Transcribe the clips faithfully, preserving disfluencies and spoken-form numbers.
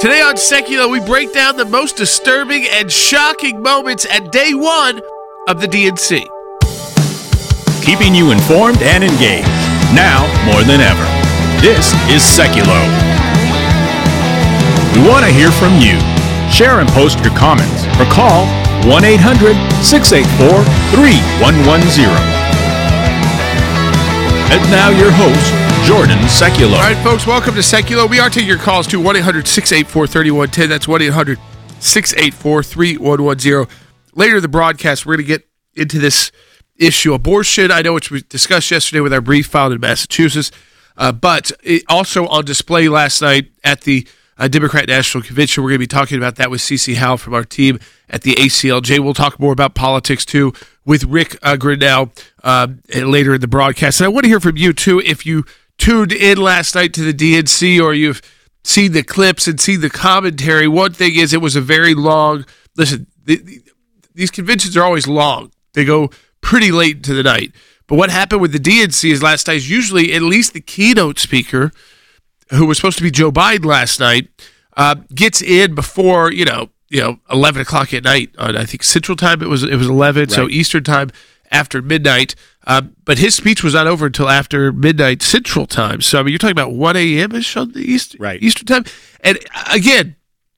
Today on Secular, we break down the most disturbing and shocking moments at day one of the D N C. Keeping you informed and engaged, now more than ever. This is Seculo. We want to hear from you. Share and post your comments or call one eight hundred, six eight four, three one one zero. And now your host, Jordan Seculo. All right, folks, welcome to Seculo. We are taking your calls to one eight hundred, six eight four, three one one zero. That's one eight hundred, six eight four, three one one zero. Later in the broadcast, we're going to get into this issue. Abortion, I know, which we discussed yesterday with our brief filed in Massachusetts, uh, but it also on display last night at the uh, Democrat National Convention. We're going to be talking about that with Cece Howell from our team at the A C L J. We'll talk more about politics, too, with Rick uh, Grenell uh, later in the broadcast. And I want to hear from you, too, if you tuned in last night to the D N C or you've seen the clips and seen the commentary. One thing is it was a very long, listen, the, the, these conventions are always long. They go pretty late into the night. But what happened with the D N C is last night, usually at least the keynote speaker, who was supposed to be Joe Biden last night, uh, gets in before, you know, you know, eleven o'clock at night. On, I think Central Time it was it was eleven, right. So Eastern Time after midnight. Uh, but his speech was not over until after midnight Central Time. So I mean, you're talking about one a.m.-ish on the East, right. Eastern Time. And again,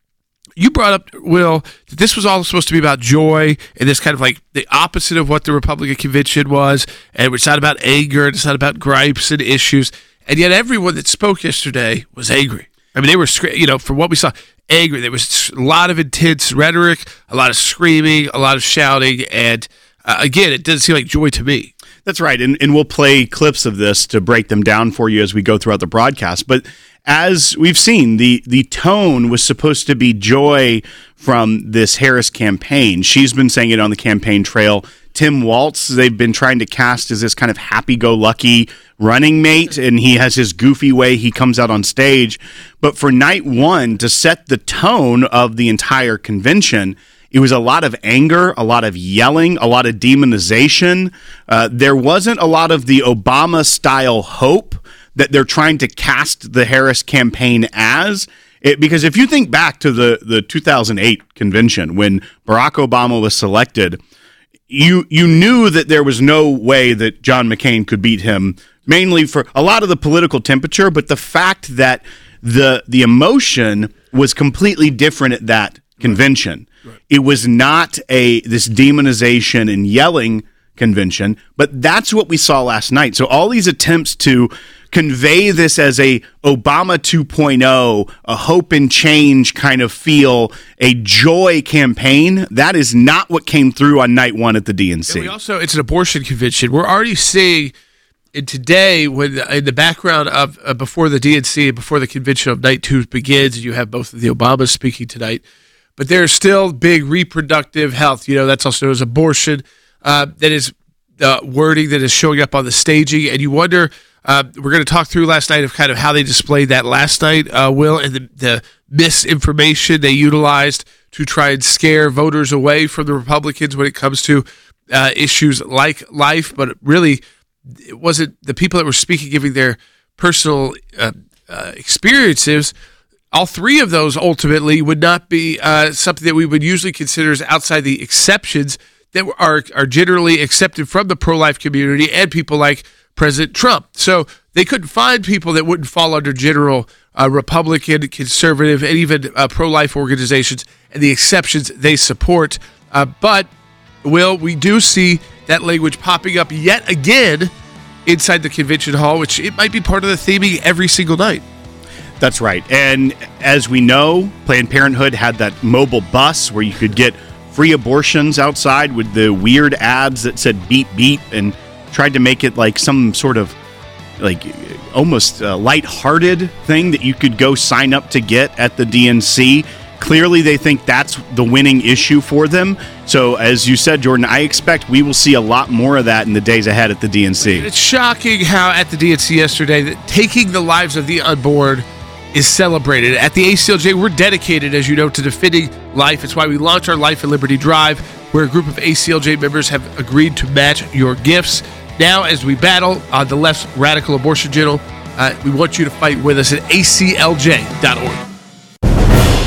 you brought up, Will, that this was all supposed to be about joy and this kind of like the opposite of what the Republican convention was. And it's not about anger. It's not about gripes and issues. And yet everyone that spoke yesterday was angry. I mean, they were, you know, from what we saw, angry. There was a lot of intense rhetoric, a lot of screaming, a lot of shouting. And uh, again, it doesn't seem like joy to me. That's right, and, and we'll play clips of this to break them down for you as we go throughout the broadcast. But as we've seen, the, the tone was supposed to be joy from this Harris campaign. She's been saying it on the campaign trail. Tim Walz, they've been trying to cast as this kind of happy-go-lucky running mate, and he has his goofy way he comes out on stage. But for night one, to set the tone of the entire convention, it was a lot of anger, a lot of yelling, a lot of demonization. Uh, there wasn't a lot of the Obama-style hope that they're trying to cast the Harris campaign as. It, because if you think back to the, the two thousand eight convention when Barack Obama was selected, you you knew that there was no way that John McCain could beat him, mainly for a lot of the political temperature, but the fact that the the emotion was completely different at that convention. Right. It was not a this demonization and yelling convention, but that's what we saw last night. So all these attempts to convey this as a Obama two point oh, a hope and change kind of feel, a joy campaign, that is not what came through on night one at the D N C. And we also, it's an abortion convention. We're already seeing in today, when in the background of uh, before the D N C, before the convention of night two begins, and you have both of the Obamas speaking tonight. But there's still big reproductive health. You know, that's also known as abortion. Uh, that is the wording that is showing up on the staging. And you wonder, uh, we're going to talk through last night of kind of how they displayed that last night, uh, Will, and the, the misinformation they utilized to try and scare voters away from the Republicans when it comes to uh, issues like life. But really, it wasn't the people that were speaking, giving their personal uh, uh, experiences. All three of those ultimately would not be uh, something that we would usually consider as outside the exceptions that are are generally accepted from the pro-life community and people like President Trump. So they couldn't find people that wouldn't fall under general uh, Republican, conservative, and even uh, pro-life organizations and the exceptions they support. Uh, but, Will, we do see that language popping up yet again inside the convention hall, which it might be part of the theming every single night. That's right. And as we know, Planned Parenthood had that mobile bus where you could get free abortions outside with the weird ads that said beep, beep, and tried to make it like some sort of like almost uh, lighthearted thing that you could go sign up to get at the D N C. Clearly, they think that's the winning issue for them. So, as you said, Jordan, I expect we will see a lot more of that in the days ahead at the D N C. It's shocking how at the D N C yesterday that taking the lives of the unborn is celebrated. At the A C L J, we're dedicated, as you know, to defending life. It's why we launch our Life and Liberty Drive, where a group of A C L J members have agreed to match your gifts. Now, as we battle uh, the left's radical abortion agenda, uh, we want you to fight with us at A C L J dot org.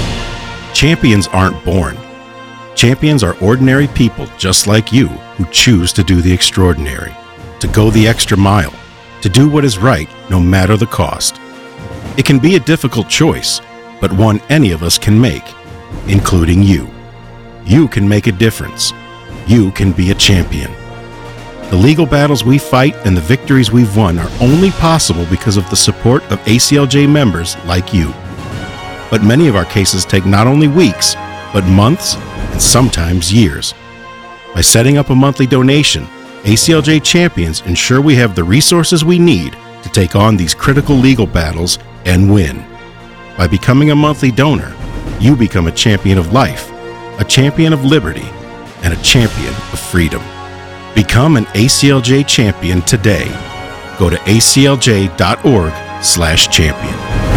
Champions aren't born. Champions are ordinary people just like you who choose to do the extraordinary, to go the extra mile, to do what is right no matter the cost. It can be a difficult choice, but one any of us can make, including you. You can make a difference. You can be a champion. The legal battles we fight and the victories we've won are only possible because of the support of A C L J members like you. But many of our cases take not only weeks, but months and sometimes years. By setting up a monthly donation, A C L J champions ensure we have the resources we need to take on these critical legal battles and win. By becoming a monthly donor, you become a champion of life, a champion of liberty, and a champion of freedom. Become an A C L J champion today. Go to aclj.org slash champion.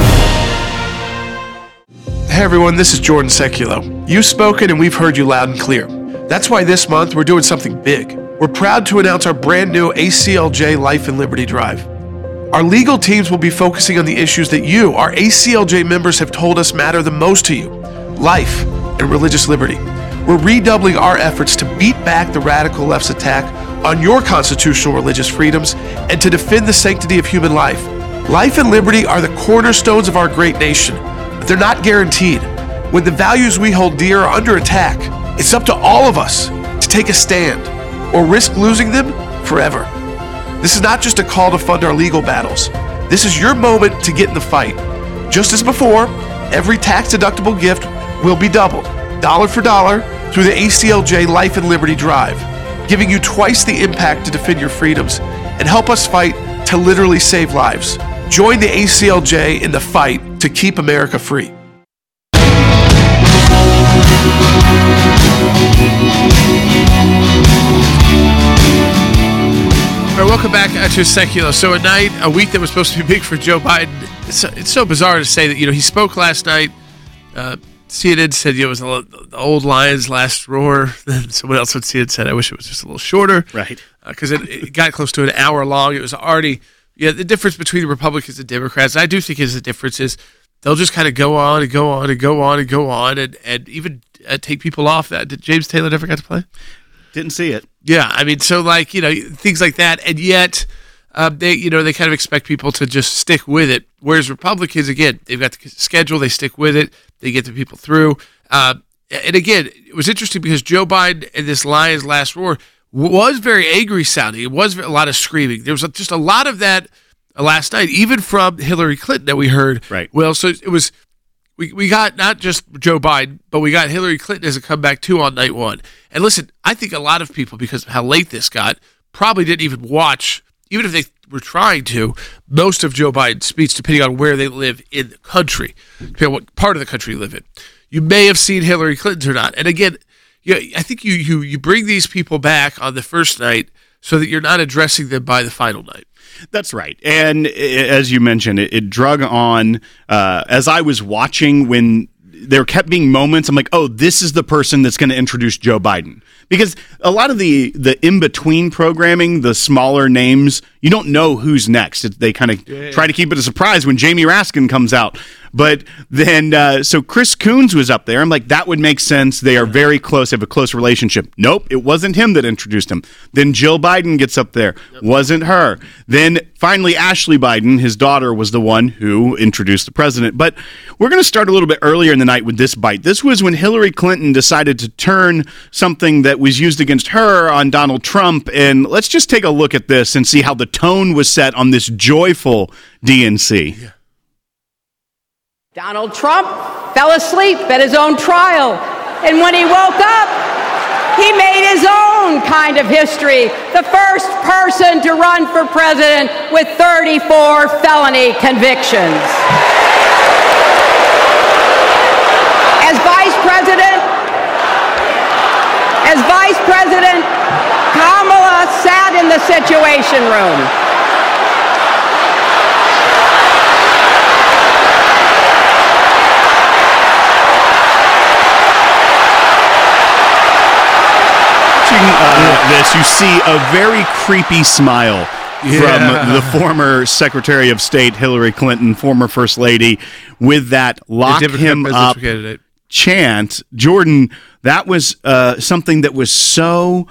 Hey everyone, this is Jordan Seculo. You've spoken and we've heard you loud and clear. That's why this month we're doing something big. We're proud to announce our brand new A C L J Life and Liberty Drive. Our legal teams will be focusing on the issues that you, our A C L J members, have told us matter the most to you: life and religious liberty. We're redoubling our efforts to beat back the radical left's attack on your constitutional religious freedoms and to defend the sanctity of human life. Life and liberty are the cornerstones of our great nation, but they're not guaranteed. When the values we hold dear are under attack, it's up to all of us to take a stand or risk losing them forever. This is not just a call to fund our legal battles. This is your moment to get in the fight. Just as before, every tax-deductible gift will be doubled, dollar for dollar, through the A C L J Life and Liberty Drive, giving you twice the impact to defend your freedoms and help us fight to literally save lives. Join the A C L J in the fight to keep America free. All right, welcome back to Secular. So a night, a week that was supposed to be big for Joe Biden. It's so, it's so bizarre to say that, you know, he spoke last night. Uh, C N N said, you know, it was the, the old Lions' last roar. Then someone else on C N N said, I wish it was just a little shorter. Right. Because uh, it, it got close to an hour long. It was already, yeah, the difference between the Republicans and Democrats, I do think is the difference is they'll just kind of go on and go on and go on and go on and, and even uh, take people off that. Did James Taylor never got to play? Didn't see it. Yeah, I mean, so like, you know, things like that. And yet, um, they, you know, they kind of expect people to just stick with it. Whereas Republicans, again, they've got the schedule, they stick with it, they get the people through. Uh, and again, it was interesting because Joe Biden and this Lions last roar was very angry sounding. It was a lot of screaming. There was just a lot of that last night, even from Hillary Clinton that we heard. Right. Well, so it was, we, we got not just Joe Biden, but we got Hillary Clinton as a comeback too on night one. And listen, I think a lot of people, because of how late this got, probably didn't even watch, even if they were trying to, most of Joe Biden's speech, depending on where they live in the country, depending on what part of the country you live in. You may have seen Hillary Clinton's or not. And again, you know, I think you, you you bring these people back on the first night so that you're not addressing them by the final night. That's right. And as you mentioned, it, it drug on uh, as I was watching when there kept being moments. I'm like, oh, this is the person that's going to introduce Joe Biden. Because a lot of the, the in-between programming, the smaller names, you don't know who's next. It, they kind of yeah. try to keep it a surprise when Jamie Raskin comes out. But then, uh, so Chris Coons was up there. I'm like, that would make sense. They are very close. They have a close relationship. Nope, it wasn't him that introduced him. Then Jill Biden gets up there. Yep. Wasn't her. Then finally, Ashley Biden, his daughter, was the one who introduced the president. But we're going to start a little bit earlier in the night with this bite. This was when Hillary Clinton decided to turn something that was used against her on Donald Trump. And let's just take a look at this and see how the tone was set on this joyful D N C. Yeah. Donald Trump fell asleep at his own trial, and when he woke up, he made his own kind of history, the first person to run for president with thirty-four felony convictions. As vice president, as vice president, Kamala sat in the Situation Room. Uh, this, you see a very creepy smile yeah. from the former Secretary of State Hillary Clinton, former First Lady, with that lock him up candidate. chant, Jordan, that was uh, something that was so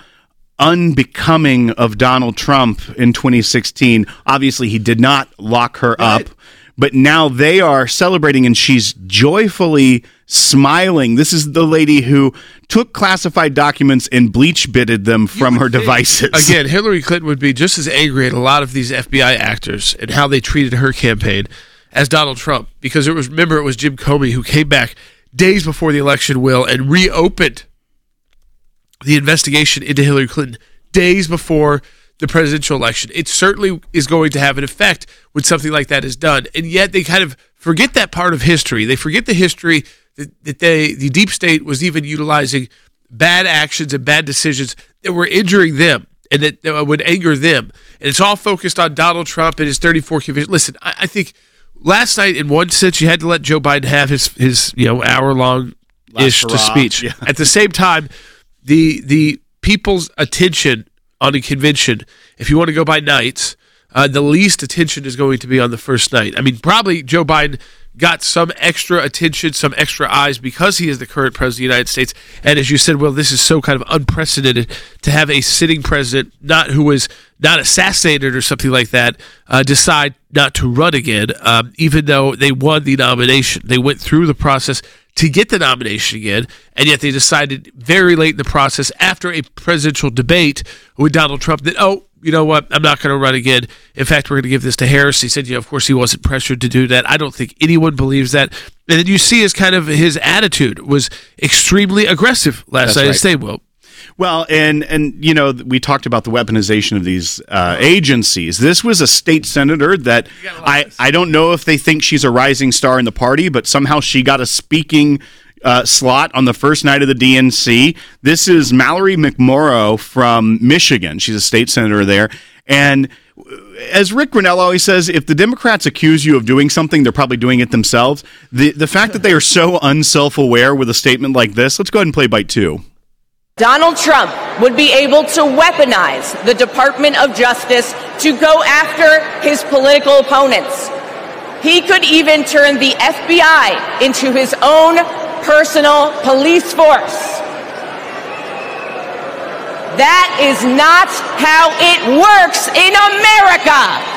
unbecoming of Donald Trump in twenty sixteen. Obviously, he did not lock her Right. up, but now they are celebrating, and she's joyfully smiling. This is the lady who took classified documents and bleach bitted them from her devices. Again, Hillary Clinton would be just as angry at a lot of these F B I actors and how they treated her campaign as Donald Trump, because it was, remember, it was Jim Comey who came back days before the election, Will, and reopened the investigation into Hillary Clinton days before the presidential election. It certainly is going to have an effect when something like that is done. And yet they kind of forget that part of history. They forget the history that, that they, the deep state was even utilizing bad actions and bad decisions that were injuring them and that, that would anger them. And it's all focused on Donald Trump and his thirty-four convictions. Listen, I, I think last night, in one sense, you had to let Joe Biden have his, his you know, hour-long-ish to speech. Yeah. At the same time, the the people's attention on a convention, if you want to go by nights, uh, the least attention is going to be on the first night. I mean, probably Joe Biden got some extra attention, some extra eyes because he is the current president of the United States. And as you said, well, this is so kind of unprecedented to have a sitting president, not who was not assassinated or something like that, uh, decide not to run again, um, even though they won the nomination. They went through the process to get the nomination again, and yet they decided very late in the process, after a presidential debate with Donald Trump, that, oh, you know what, I'm not going to run again. In fact, we're going to give this to Harris. He said, yeah, of course he wasn't pressured to do that. I don't think anyone believes that. And then you see his kind of, his attitude was extremely aggressive last That's night. right. Say, well, Well, and and you know, we talked about the weaponization of these uh, agencies. This was a state senator that I, I don't know if they think she's a rising star in the party, but somehow she got a speaking uh, slot on the first night of the D N C. This is Mallory McMorrow from Michigan. She's a state senator there. And as Rick Grenell always says, if the Democrats accuse you of doing something, they're probably doing it themselves. The, the fact that they are so unself-aware with a statement like this, let's go ahead and play bite two. Donald Trump would be able to weaponize the Department of Justice to go after his political opponents. He could even turn the F B I into his own personal police force. That is not how it works in America.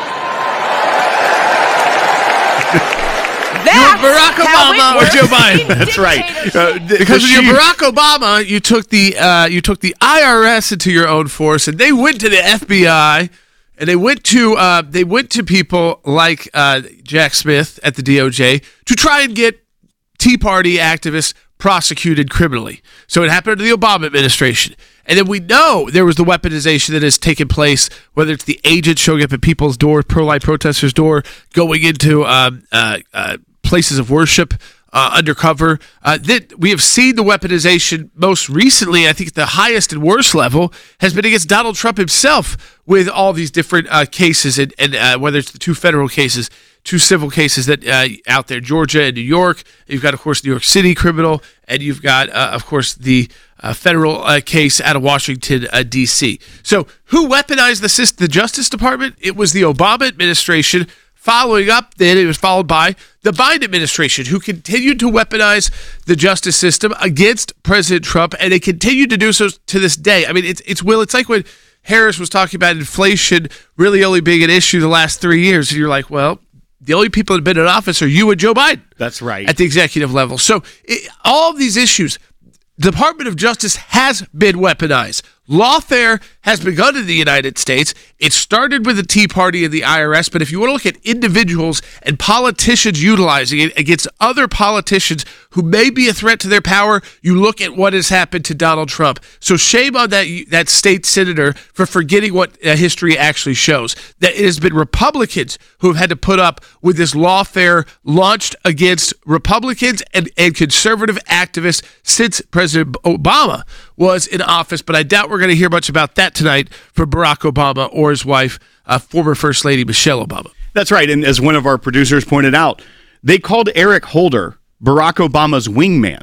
That's Barack how Obama it or works Joe Biden. in That's right. dictatorship. Uh, th- Because was when you're she- Barack Obama, you took the uh, you took the I R S into your own force, and they went to the F B I, and they went to uh, they went to people like uh, Jack Smith at the D O J to try and get Tea Party activists prosecuted criminally. So it happened to the Obama administration. And then we know there was the weaponization that has taken place, whether it's the agents showing up at people's doors, pro-life protesters' door, going into um, uh, uh, places of worship uh, undercover. Uh, that we have seen the weaponization most recently, I think the highest and worst level, has been against Donald Trump himself with all these different uh, cases, and, and uh, whether it's the two federal cases, two civil cases that uh, out there, Georgia and New York. You've got, of course, New York City criminal, and you've got, uh, of course, the uh, federal uh, case out of Washington, uh, D C. So who weaponized the, system, the Justice Department? It was the Obama administration. Following up, then it was followed by the Biden administration, who continued to weaponize the justice system against President Trump, and they continue to do so to this day. I mean, it's, it's Will, it's like when Harris was talking about inflation really only being an issue the last three years, and you're like, well, the only people that have been in office are you and Joe Biden. That's right. At the executive level. So it, all of these issues, the Department of Justice has been weaponized. Lawfare has begun in the United States. It started with the Tea Party and the I R S, but if you want to look at individuals and politicians utilizing it against other politicians who may be a threat to their power, you look at what has happened to Donald Trump. So shame on that that state senator for forgetting what uh, history actually shows. That it has been Republicans who have had to put up with this lawfare launched against Republicans and, and conservative activists since President Obama was in office, but I doubt we're going to hear much about that tonight from Barack Obama or his wife, uh, former First Lady Michelle Obama. That's right. And as one of our producers pointed out, they called Eric Holder Barack Obama's wingman.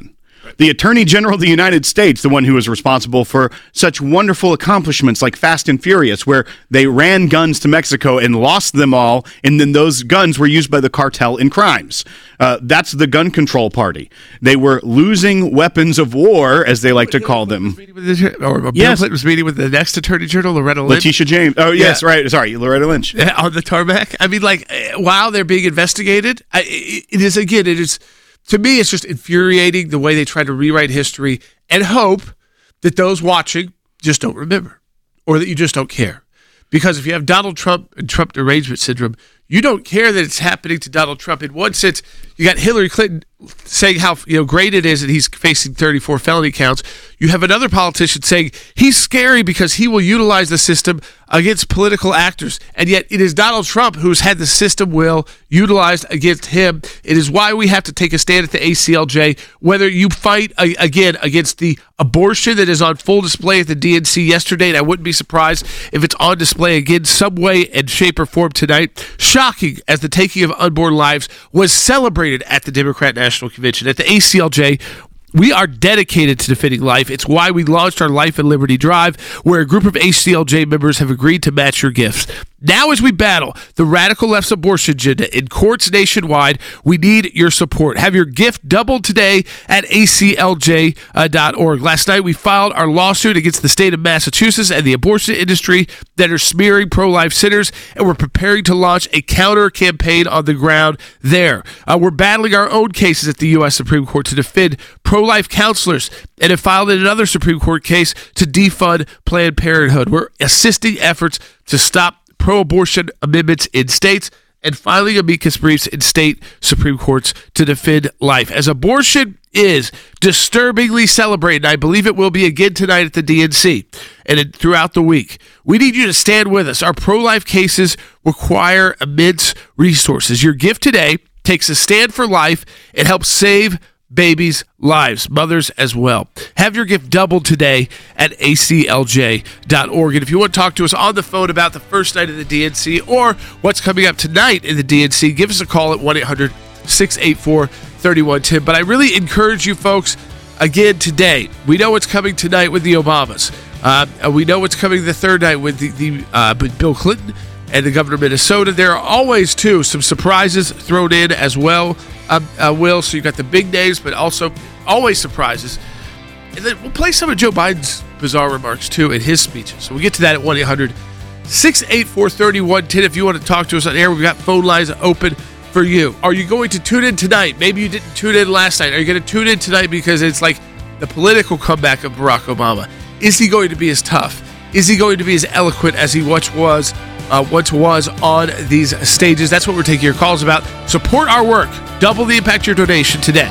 the Attorney General of the United States, the one who was responsible for such wonderful accomplishments like Fast and Furious, where they ran guns to Mexico and lost them all, and then those guns were used by the cartel in crimes. Uh, that's the gun control party. They were losing weapons of war, as they like to call them. Or Bill Yes. Clinton was meeting with the next Attorney General, Loretta Lynch. Letitia James. Oh, yes, Yeah. right. Sorry, Loretta Lynch. On the tarmac. I mean, like, eh, while they're being investigated, I, it, it is, again, it is, to me, it's just infuriating the way they try to rewrite history and hope that those watching just don't remember or that you just don't care. Because if you have Donald Trump and Trump derangement syndrome, you don't care that it's happening to Donald Trump. In one sense, you got Hillary Clinton saying how you know great it is that he's facing thirty-four felony counts. You have another politician saying he's scary because he will utilize the system against political actors. And yet it is Donald Trump who's had the system will utilized against him. It is why we have to take a stand at the A C L J, whether you fight, uh, again, against the abortion that is on full display at the D N C yesterday, and I wouldn't be surprised if it's on display again some way and shape or form tonight. Shocking as the taking of unborn lives was celebrated at the Democrat National Convention. At the A C L J, we are dedicated to defending life. It's why we launched our Life and Liberty Drive, where a group of A C L J members have agreed to match your gifts. Now, as we battle the radical left's abortion agenda in courts nationwide, we need your support. Have your gift doubled today at A C L J dot org. Last night, we filed our lawsuit against the state of Massachusetts and the abortion industry that are smearing pro-life centers, and we're preparing to launch a counter campaign on the ground there. Uh, we're battling our own cases at the U S Supreme Court to defend pro-life counselors and have filed another Supreme Court case to defund Planned Parenthood. We're assisting efforts to stop pro-abortion amendments in states and filing amicus briefs in state Supreme Courts to defend life. As abortion is disturbingly celebrated, I believe it will be again tonight at the D N C and it, throughout the week, we need you to stand with us. Our pro-life cases require immense resources. Your gift today takes a stand for life and helps save babies' lives, mothers as well. Have your gift doubled today at A C L J dot org. And if you want to talk to us on the phone about the first night of the D N C or what's coming up tonight in the D N C, give us a call at one eight hundred six eight four three one one zero. But I really encourage you folks, again today, we know what's coming tonight with the Obamas. Uh, we know what's coming the third night with the, the uh, with Bill Clinton and the governor of Minnesota. There are always, too, some surprises thrown in as well, uh, uh, Will. So you've got the big names, but also always surprises. And then we'll play some of Joe Biden's bizarre remarks, too, in his speeches. So we'll get to that at one eight hundred six eight four three one one zero. If you want to talk to us on air, we've got phone lines open for you. Are you going to tune in tonight? Maybe you didn't tune in last night. Are you going to tune in tonight because it's like the political comeback of Barack Obama? Is he going to be as tough? Is he going to be as eloquent as he once was? Uh, once was on these stages? That's what we're taking your calls about. Support our work. Double the impact your donation today.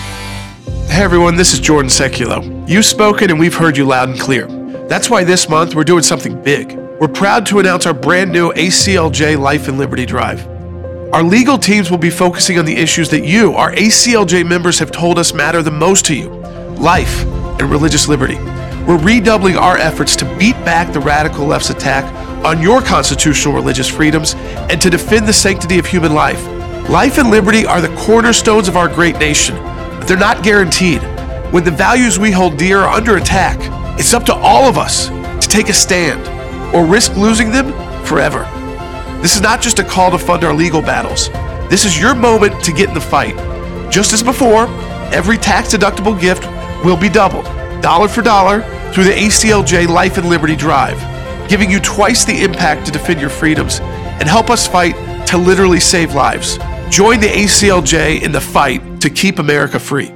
Hey everyone, this is Jordan Seculo. You've spoken and we've heard you loud and clear. That's why this month we're doing something big. We're proud to announce our brand new A C L J Life and Liberty Drive. Our legal teams will be focusing on the issues that you, our A C L J members, have told us matter the most to you: life and religious liberty. We're redoubling our efforts to beat back the radical left's attack on your constitutional religious freedoms and to defend the sanctity of human life. Life and liberty are the cornerstones of our great nation, but they're not guaranteed. When the values we hold dear are under attack, it's up to all of us to take a stand or risk losing them forever. This is not just a call to fund our legal battles. This is your moment to get in the fight. Just as before, every tax-deductible gift will be doubled, dollar for dollar, through the A C L J Life and Liberty Drive, giving you twice the impact to defend your freedoms and help us fight to literally save lives. Join the A C L J in the fight to keep America free.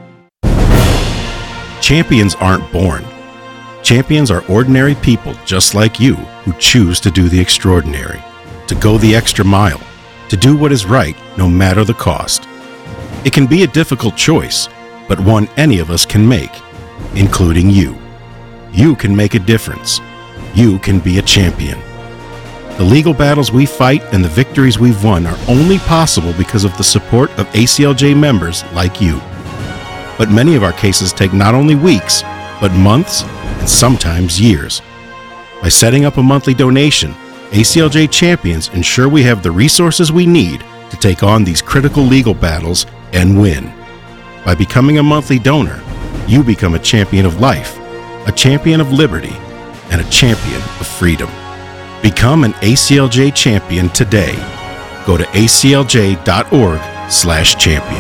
Champions aren't born. Champions are ordinary people just like you who choose to do the extraordinary, to go the extra mile, to do what is right no matter the cost. It can be a difficult choice, but one any of us can make, including you. You can make a difference. You can be a champion. The legal battles we fight and the victories we've won are only possible because of the support of A C L J members like you. But many of our cases take not only weeks, but months and sometimes years. By setting up a monthly donation, A C L J champions ensure we have the resources we need to take on these critical legal battles and win. By becoming a monthly donor, you become a champion of life, a champion of liberty, and a champion of freedom. Become an A C L J champion today. Go to aclj.org slash champion.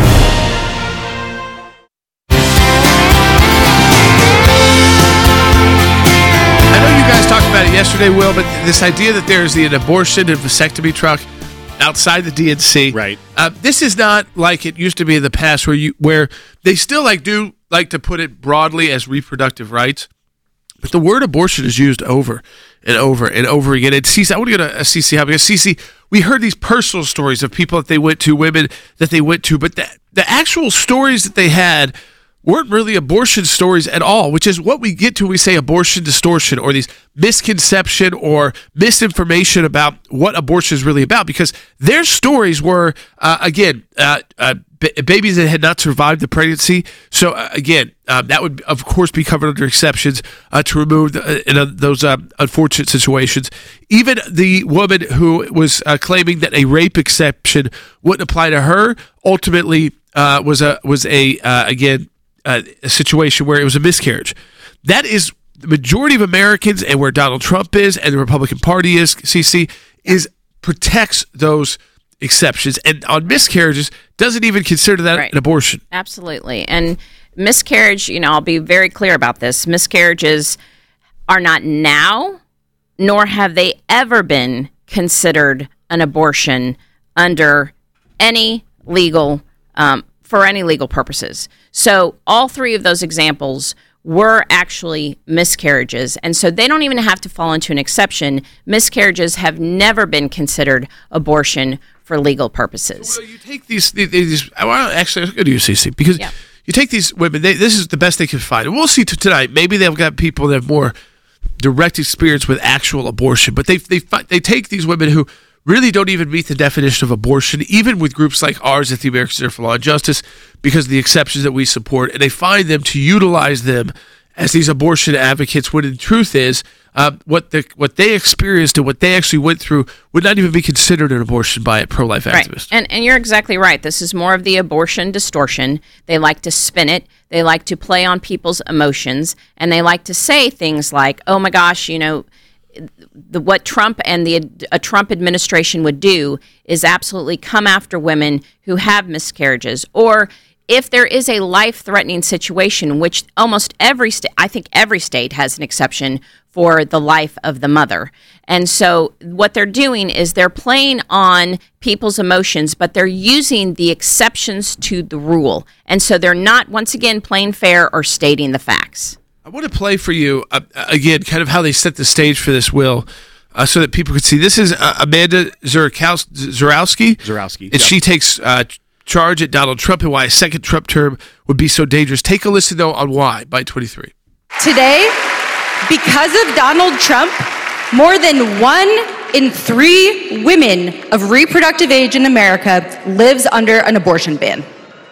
I know you guys talked about it yesterday, Will, but this idea that there's the, an abortion and vasectomy truck outside the D N C. Right. Uh, this is not like it used to be in the past where you where they still like do like to put it broadly as reproductive rights. But the word abortion is used over and over and over again. And Cece, I want to go to uh, Cece Howe because Cece, we heard these personal stories of people that they went to, women that they went to, but the, the actual stories that they had weren't really abortion stories at all, which is what we get to when we say abortion distortion or these misconception or misinformation about what abortion is really about, because their stories were, uh, again, uh, uh, b- babies that had not survived the pregnancy. So, uh, again, uh, that would, of course, be covered under exceptions uh, to remove the, uh, in, uh, those uh, unfortunate situations. Even the woman who was uh, claiming that a rape exception wouldn't apply to her ultimately uh, was a, was a uh, again, Uh, a situation where it was a miscarriage. That is the majority of Americans, and where Donald Trump is and the Republican Party is, C C, is protects those exceptions. And on miscarriages, doesn't even consider that right. an abortion. Absolutely. And miscarriage, you know, I'll be very clear about this. Miscarriages are not now, nor have they ever been considered an abortion under any legal um for any legal purposes. So all three of those examples were actually miscarriages. And so they don't even have to fall into an exception. Miscarriages have never been considered abortion for legal purposes. So, well, you take these, these, these well, actually, I'm going to use C C, because yeah. you take these women, they, this is the best they can find. And we'll see t- tonight, maybe they've got people that have more direct experience with actual abortion, but they, they, they take these women who really don't even meet the definition of abortion, even with groups like ours at the American Center for Law and Justice, because of the exceptions that we support, and they find them to utilize them as these abortion advocates, when the truth is, uh, what the what they experienced and what they actually went through would not even be considered an abortion by a pro-life right. activist. And, and you're exactly right. This is more of the abortion distortion. They like to spin it. They like to play on people's emotions, and they like to say things like, oh my gosh, you know, The, what Trump and the a Trump administration would do is absolutely come after women who have miscarriages, or if there is a life-threatening situation, which almost every state, I think every state has an exception for the life of the mother. And so what they're doing is they're playing on people's emotions, but they're using the exceptions to the rule. And so they're not, once again, playing fair or stating the facts. I want to play for you, uh, again, kind of how they set the stage for this, Will, uh, so that people could see. This is uh, Amanda Zurkowski, Zurowski, Zurowski, and yep. she takes uh, charge at Donald Trump and why a second Trump term would be so dangerous. Take a listen, though, on why, by twenty-three. Today, because of Donald Trump, more than one in three women of reproductive age in America lives under an abortion ban.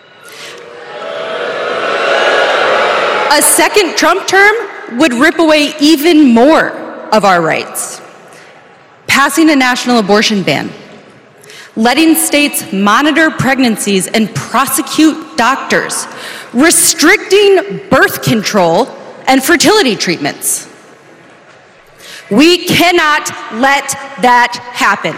A second Trump term would rip away even more of our rights. Passing a national abortion ban, letting states monitor pregnancies and prosecute doctors, restricting birth control and fertility treatments. We cannot let that happen.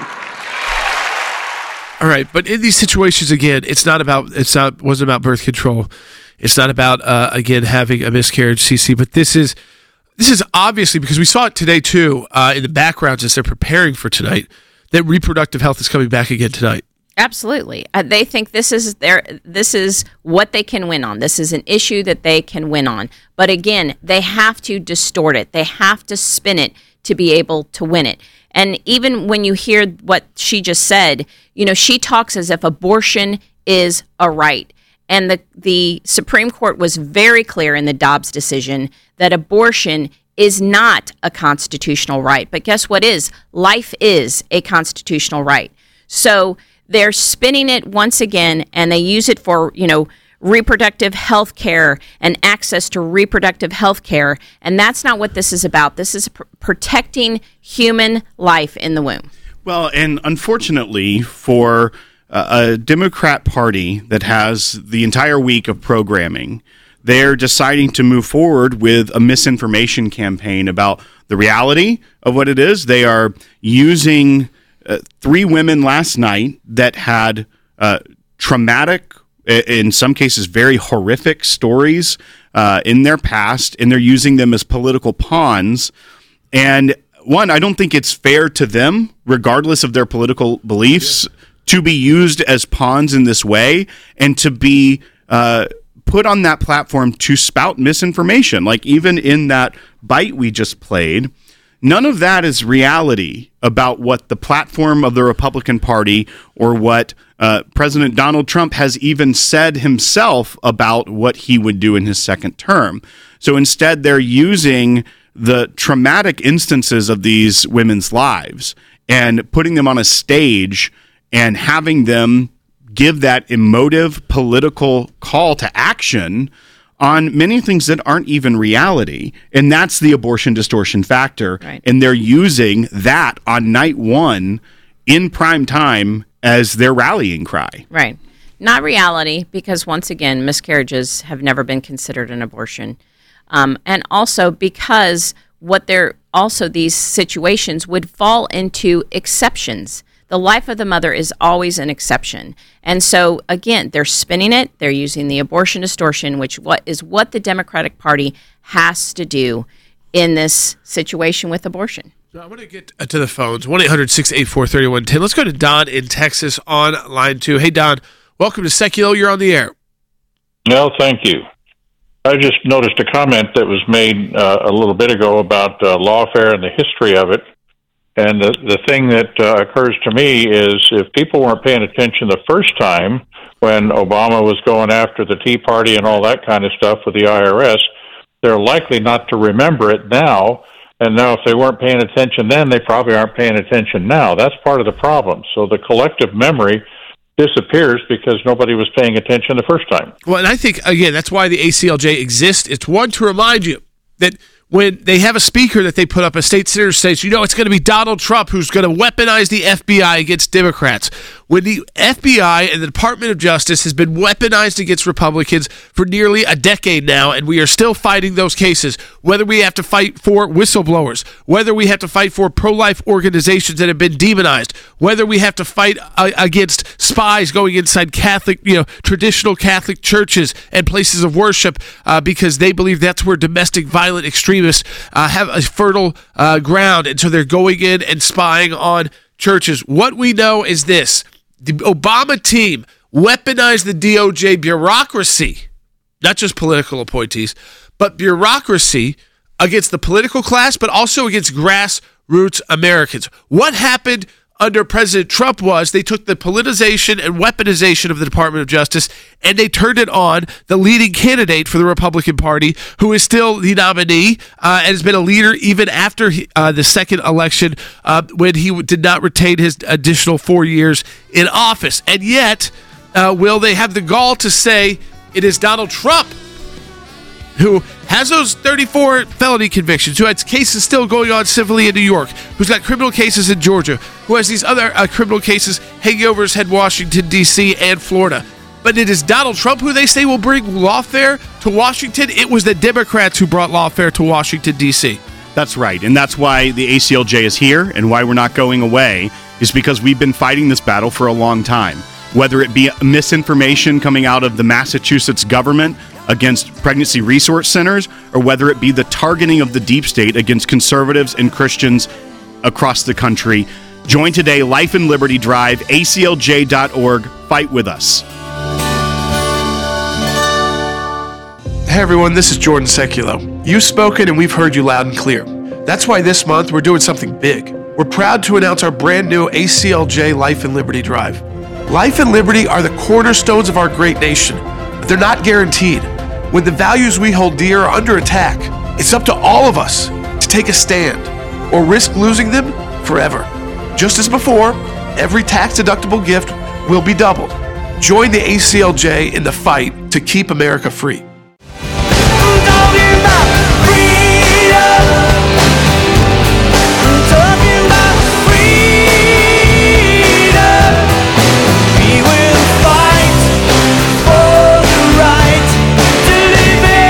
All right, but in these situations, again, it's not about it's not wasn't about birth control. It's not about uh, again having a miscarriage, C C. But this is this is obviously, because we saw it today too uh, in the backgrounds as they're preparing for tonight, that reproductive health is coming back again tonight. Absolutely, uh, they think this is their this is what they can win on. This is an issue that they can win on. But again, they have to distort it. They have to spin it to be able to win it. And even when you hear what she just said, you know, she talks as if abortion is a right. And the, the Supreme Court was very clear in the Dobbs decision that abortion is not a constitutional right. But guess what is? Life is a constitutional right. So they're spinning it once again, and they use it for, you know, reproductive health care and access to reproductive health care. And that's not what this is about. This is pr- protecting human life in the womb. Well, and unfortunately for uh, a Democrat Party that has the entire week of programming they're deciding to move forward with a misinformation campaign about the reality of what it is. They are using uh, three women last night that had uh, traumatic, in some cases very horrific stories uh, in their past, and they're using them as political pawns. And one, I don't think it's fair to them, regardless of their political beliefs, yeah. to be used as pawns in this way and to be uh, put on that platform to spout misinformation. Like even in that bite we just played, none of that is reality about what the platform of the Republican Party or what uh, President Donald Trump has even said himself about what he would do in his second term. So instead, they're using the traumatic instances of these women's lives and putting them on a stage and having them give that emotive political call to action on many things that aren't even reality. And that's the abortion distortion factor. Right. And they're using that on night one in prime time as their rallying cry. Right. Not reality, because once again, miscarriages have never been considered an abortion. Um, and also because what they're also these situations would fall into exceptions. The life of the mother is always an exception. And so, again, they're spinning it. They're using the abortion distortion, which what is what the Democratic Party has to do in this situation with abortion. So I want to get to the phones, one eight hundred six eight four three one one zero. Let's go to Don in Texas on line two. Hey, Don, welcome to Seculo. You're on the air. No, thank you. I just noticed a comment that was made uh, a little bit ago about uh, lawfare and the history of it. And the, the thing that uh, occurs to me is if people weren't paying attention the first time when Obama was going after the Tea Party and all that kind of stuff with the I R S, they're likely not to remember it now. And now if they weren't paying attention then, they probably aren't paying attention now. That's part of the problem. So the collective memory disappears because nobody was paying attention the first time. Well, and I think, again, that's why the A C L J exists. It's one, to remind you that when they have a speaker that they put up, a state senator says, you know, it's going to be Donald Trump who's going to weaponize the F B I against Democrats. When the F B I and the Department of Justice has been weaponized against Republicans for nearly a decade now, and we are still fighting those cases, whether we have to fight for whistleblowers, whether we have to fight for pro-life organizations that have been demonized, whether we have to fight uh, against spies going inside Catholic, you know, traditional Catholic churches and places of worship uh, because they believe that's where domestic violent extremists uh, have a fertile uh, ground, and so they're going in and spying on churches. What we know is this: the Obama team weaponized the D O J bureaucracy, not just political appointees, but bureaucracy against the political class, but also against grassroots Americans. What happened under President Trump was they took the politicization and weaponization of the Department of Justice and they turned it on the leading candidate for the Republican Party, who is still the nominee uh, and has been a leader even after he, uh, the second election uh, when he did not retain his additional four years in office. And yet, uh, will they have the gall to say it is Donald Trump who has those thirty-four felony convictions, who has cases still going on civilly in New York, who's got criminal cases in Georgia, who has these other uh, criminal cases hanging over his head, Washington, D C and Florida. But it is Donald Trump who they say will bring lawfare to Washington. It was the Democrats who brought lawfare to Washington, D C That's right, and that's why the A C L J is here and why we're not going away, is because we've been fighting this battle for a long time. Whether it be misinformation coming out of the Massachusetts government against pregnancy resource centers, or whether it be the targeting of the deep state against conservatives and Christians across the country. Join today, Life and Liberty Drive, A C L J dot org. Fight with us. Hey everyone, this is Jordan Seculo. You've spoken and we've heard you loud and clear. That's why this month we're doing something big. We're proud to announce our brand new A C L J Life and Liberty Drive. Life and liberty are the cornerstones of our great nation, but they're not guaranteed. When the values we hold dear are under attack, it's up to all of us to take a stand or risk losing them forever. Just as before, every tax-deductible gift will be doubled. Join the A C L J in the fight to keep America free. We will fight for the right to live in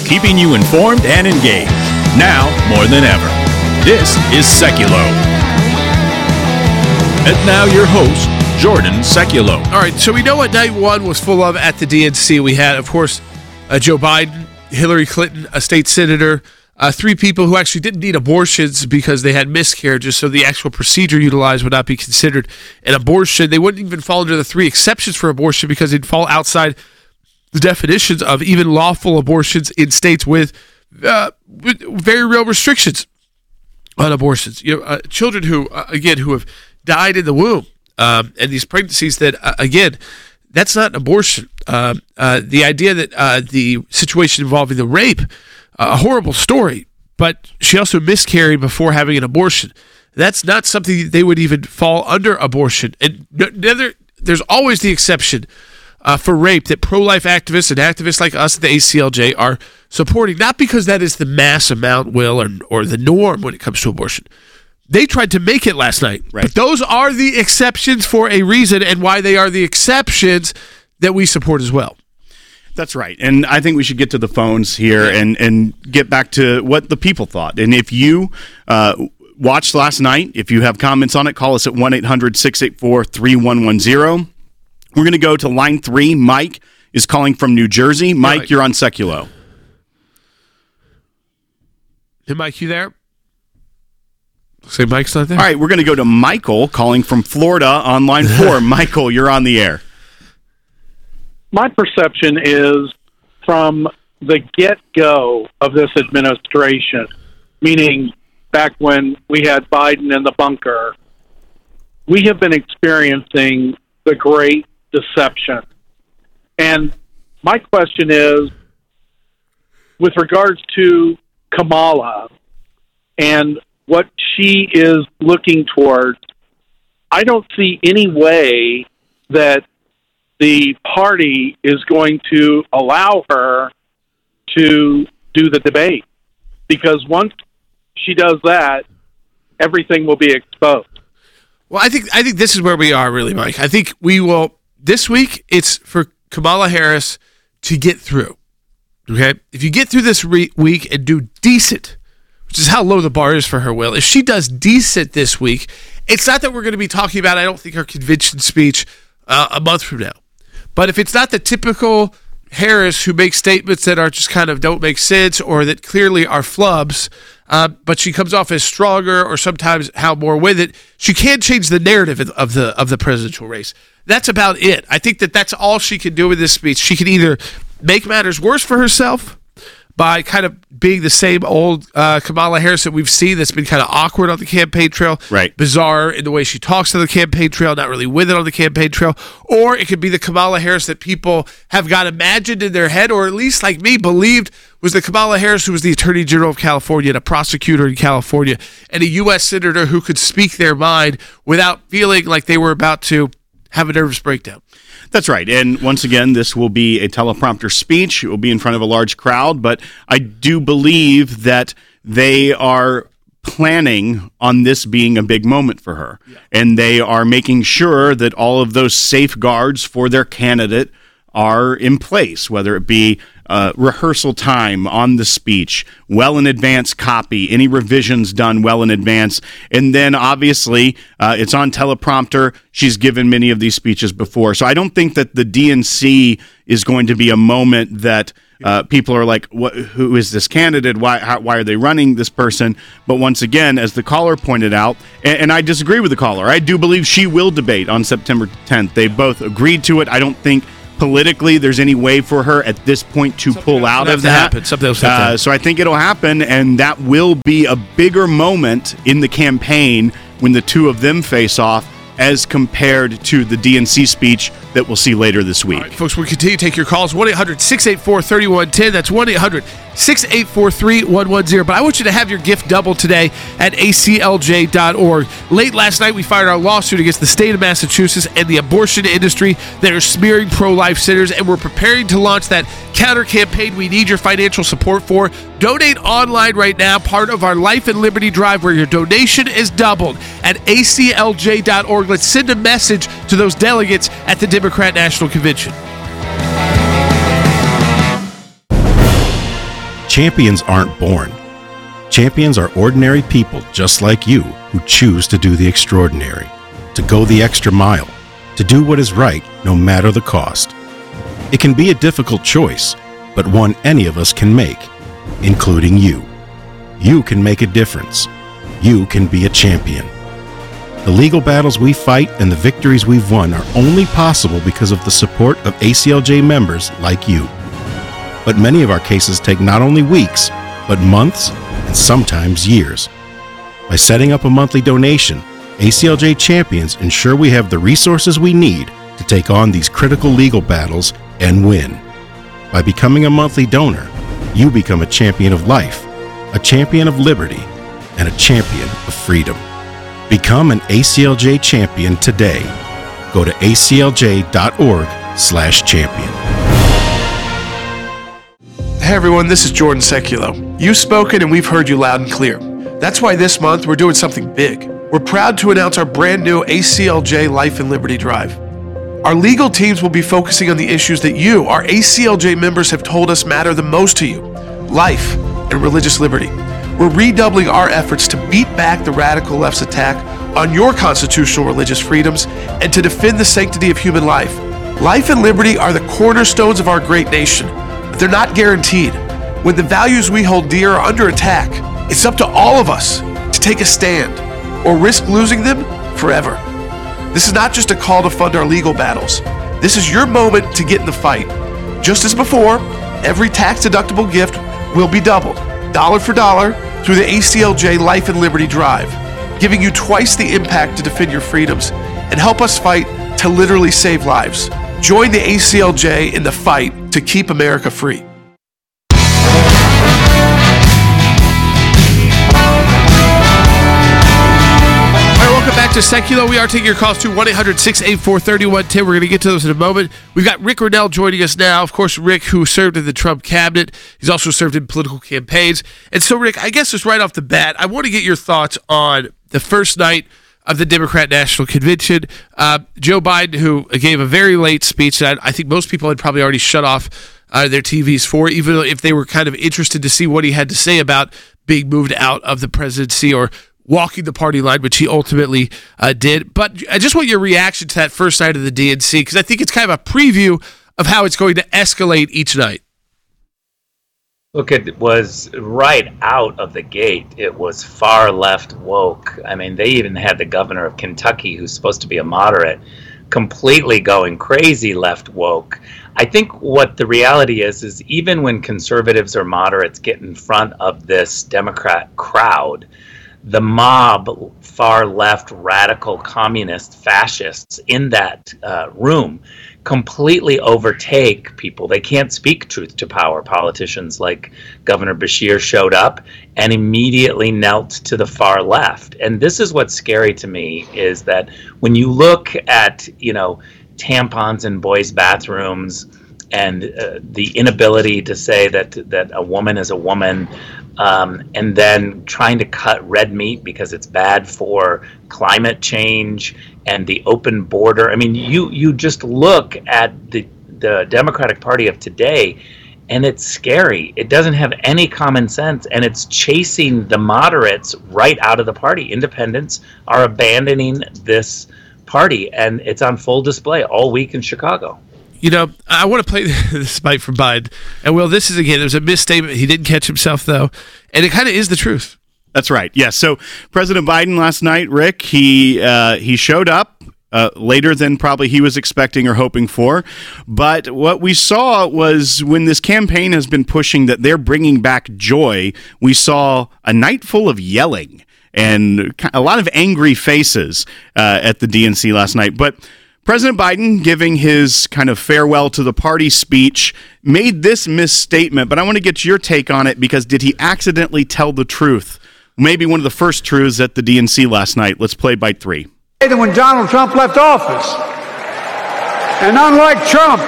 keeping you informed and engaged. Now more than ever. This is Seculo. And now your host, Jordan Seculo. All right, so we know what night one was full of at the D N C. We had, of course, uh, Joe Biden, Hillary Clinton, a state senator, uh, three people who actually didn't need abortions because they had miscarriages, so the actual procedure utilized would not be considered an abortion. They wouldn't even fall under the three exceptions for abortion because they'd fall outside the definitions of even lawful abortions in states with, uh, with very real restrictions on abortions. You know, uh, children who, uh, again, who have died in the womb, um, and these pregnancies that, uh, again, that's not an abortion. Uh, uh, the idea that uh, the situation involving the rape, uh, a horrible story, but she also miscarried before having an abortion. That's not something that they would even fall under abortion. And neither, there's always the exception uh, for rape that pro-life activists and activists like us at the A C L J are supporting, not because that is the mass amount, Will, or, or the norm when it comes to abortion. They tried to make it last night. Right. But those are the exceptions for a reason, and why they are the exceptions that we support as well. That's right. And I think we should get to the phones here and, and get back to what the people thought. And if you uh, watched last night, if you have comments on it, call us at one eight hundred six eight four three one one zero. We're going to go to line three. Mike is calling from New Jersey. Mike, Mike. You're on Seculo. Hey, Mike, you there? Say Mike's not there? All right, we're going to go to Michael calling from Florida on line four. Michael, you're on the air. My perception is from the get-go of this administration, meaning back when we had Biden in the bunker, we have been experiencing the great deception. And my question is, with regards to Kamala and what she is looking towards, I don't see any way that the party is going to allow her to do the debate. Because once she does that, everything will be exposed. Well, I think I think this is where we are, really, Mike. I think we will, this week, it's for Kamala Harris to get through. Okay? If you get through this re- week and do decent, which is how low the bar is for her, Will. If she does decent this week, it's not that we're going to be talking about, I don't think, her convention speech uh, a month from now. But if it's not the typical Harris who makes statements that are just kind of don't make sense or that clearly are flubs, uh, but she comes off as stronger or sometimes how more with it, she can change the narrative of the of the presidential race. That's about it. I think that that's all she can do with this speech. She can either make matters worse for herself by kind of being the same old uh, Kamala Harris that we've seen that's been kind of awkward on the campaign trail, right? Bizarre in the way she talks to the campaign trail, not really with it on the campaign trail. Or it could be the Kamala Harris that people have got imagined in their head, or at least like me, believed was the Kamala Harris who was the Attorney General of California and a prosecutor in California and a U S senator who could speak their mind without feeling like they were about to have a nervous breakdown. That's right. And once again, this will be a teleprompter speech. It will be in front of a large crowd, but I do believe that they are planning on this being a big moment for her. Yeah. And they are making sure that all of those safeguards for their candidate are in place, whether it be uh, rehearsal time on the speech, well in advance copy, any revisions done well in advance, and then obviously uh, it's on teleprompter. She's given many of these speeches before. So I don't think that the D N C is going to be a moment that uh, people are like, what, who is this candidate? Why, how, why are they running this person? But once again, as the caller pointed out, and, and I disagree with the caller, I do believe she will debate on September tenth. They both agreed to it. I don't think politically there's any way for her at this point to Something pull out of that. Happen. Something else uh, so I think it'll happen, and that will be a bigger moment in the campaign when the two of them face off as compared to the D N C speech that we'll see later this week. All right, folks, we'll continue to take your calls. one eight hundred six eight four three one one zero. That's one eight hundred six eight four three one one zero. But I want you to have your gift doubled today at A C L J dot org. Late last night, we filed our lawsuit against the state of Massachusetts and the abortion industry that are smearing pro-life centers, and we're preparing to launch that counter campaign we need your financial support for. Donate online right now, part of our Life and Liberty Drive, where your donation is doubled at A C L J dot org. Let's send a message to those delegates at the Democrat National Convention. Champions aren't born. Champions are ordinary people just like you who choose to do the extraordinary, to go the extra mile, to do what is right no matter the cost. It can be a difficult choice, but one any of us can make, including you. You can make a difference. You can be a champion. The legal battles we fight and the victories we've won are only possible because of the support of A C L J members like you. But many of our cases take not only weeks, but months and sometimes years. By setting up a monthly donation, A C L J champions ensure we have the resources we need to take on these critical legal battles and win. By becoming a monthly donor, you become a champion of life, a champion of liberty, and a champion of freedom. Become an A C L J champion today. Go to A C L J dot org slash champion. Hey everyone, this is Jordan Seculo. You've spoken and we've heard you loud and clear. That's why this month we're doing something big. We're proud to announce our brand new A C L J Life and Liberty Drive. Our legal teams will be focusing on the issues that you, our A C L J members, have told us matter the most to you: life and religious liberty. We're redoubling our efforts to beat back the radical left's attack on your constitutional religious freedoms and to defend the sanctity of human life. Life and liberty are the cornerstones of our great nation, but they're not guaranteed. When the values we hold dear are under attack, it's up to all of us to take a stand or risk losing them forever. This is not just a call to fund our legal battles. This is your moment to get in the fight. Just as before, every tax-deductible gift will be doubled, dollar for dollar, through the A C L J Life and Liberty Drive, giving you twice the impact to defend your freedoms and help us fight to literally save lives. Join the A C L J in the fight to keep America free. Welcome back to Seculo. We are taking your calls to one eight hundred six eight four three one one zero. We're going to get to those in a moment. We've got Rick Grenell joining us now. Of course, Rick, who served in the Trump cabinet. He's also served in political campaigns. And so, Rick, I guess just right off the bat, I want to get your thoughts on the first night of the Democrat National Convention. Uh, Joe Biden, who gave a very late speech that I think most people had probably already shut off uh, their T Vs for, even if they were kind of interested to see what he had to say about being moved out of the presidency or walking the party line, which he ultimately uh, did. But I just want your reaction to that first night of the D N C, because I think it's kind of a preview of how it's going to escalate each night. Look, it was right out of the gate. It was far left woke. I mean, they even had the governor of Kentucky, who's supposed to be a moderate, completely going crazy left woke. I think what the reality is, is even when conservatives or moderates get in front of this Democrat crowd, the mob, far left, radical, communist, fascists in that uh, room completely overtake people. They can't speak truth to power. Politicians like Governor Beshear showed up and immediately knelt to the far left. And this is what's scary to me, is that when you look at, you know, tampons in boys' bathrooms and uh, the inability to say that that a woman is a woman, Um, and then trying to cut red meat because it's bad for climate change and the open border. I mean, you you just look at the the Democratic Party of today, and it's scary. It doesn't have any common sense, and it's chasing the moderates right out of the party. Independents are abandoning this party, and it's on full display all week in Chicago. You know, I want to play this bite from Biden. And, Will, this is, again, there's a misstatement. He didn't catch himself, though. And it kind of is the truth. That's right. Yes. So President Biden last night, Rick, he uh, he showed up uh, later than probably he was expecting or hoping for. But what we saw was, when this campaign has been pushing that they're bringing back joy, we saw a night full of yelling and a lot of angry faces uh, at the D N C last night. But President Biden, giving his kind of farewell to the party speech, made this misstatement, but I want to get your take on it, because did he accidentally tell the truth? Maybe one of the first truths at the D N C last night. Let's play bite three. When Donald Trump left office, and unlike Trump,